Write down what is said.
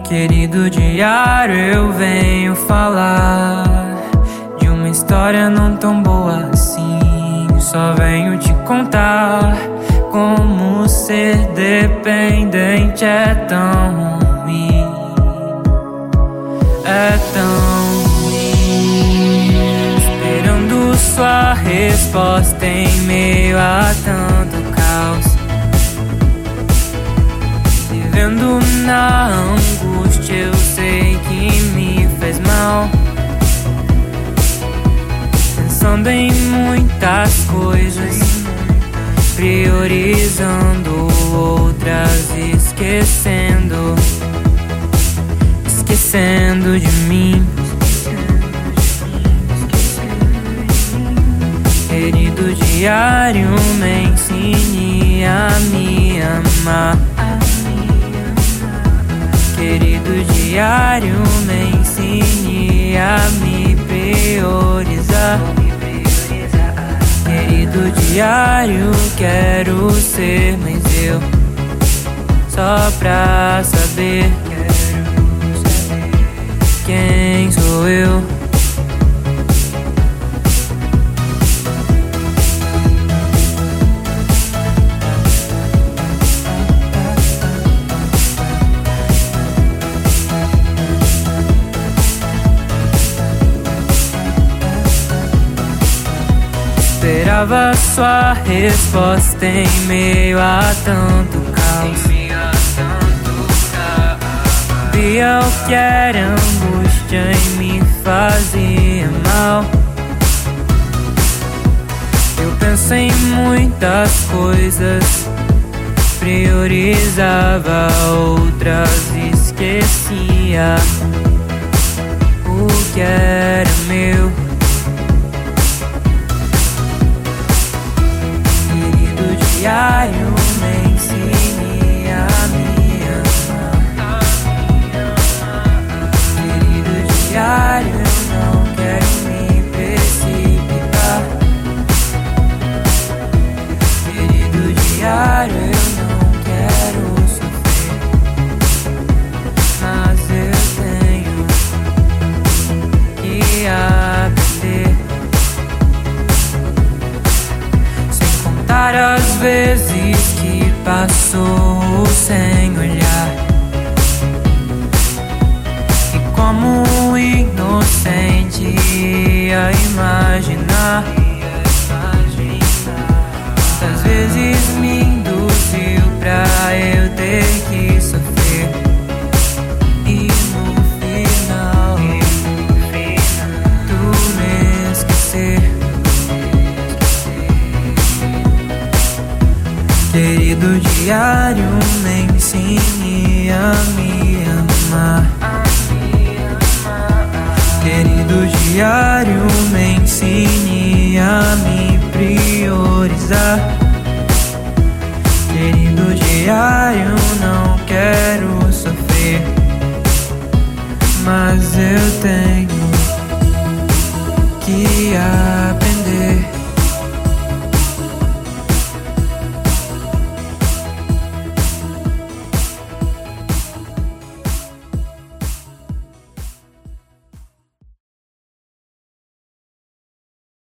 Querido diário, eu venho falar de uma história não tão boa assim. Só venho te contar como ser dependente é tão ruim. É tão ruim. Esperando sua resposta em meio a tanto caos, vivendo na angústia, eu sei que me fez mal. Pensando em muitas coisas, priorizando outras, esquecendo de mim. Querido diário, me ensine a me amar. Querido diário, me ensine a me priorizar. Querido diário, quero ser mais eu, só pra saber quem sou eu. Esperava sua resposta em meio a tanto caos. Via o que era angústia e me fazia mal. Eu pensei em muitas coisas, priorizava outras, esquecia o que era meu. Diário, me ensine a me amar. Querido diário, eu não quero me precipitar. Querido diário, eu não quero sofrer, mas eu tenho que aprender. As vezes que passou sem olhar, e como inocente ia imaginar. Quantas vezes me induziu pra eu ter que sofrer, e no final tu me esquecer. Querido diário, me ensine a me amar. Querido diário, me ensine a me priorizar. Querido diário, não quero sofrer, mas eu tenho que aprender.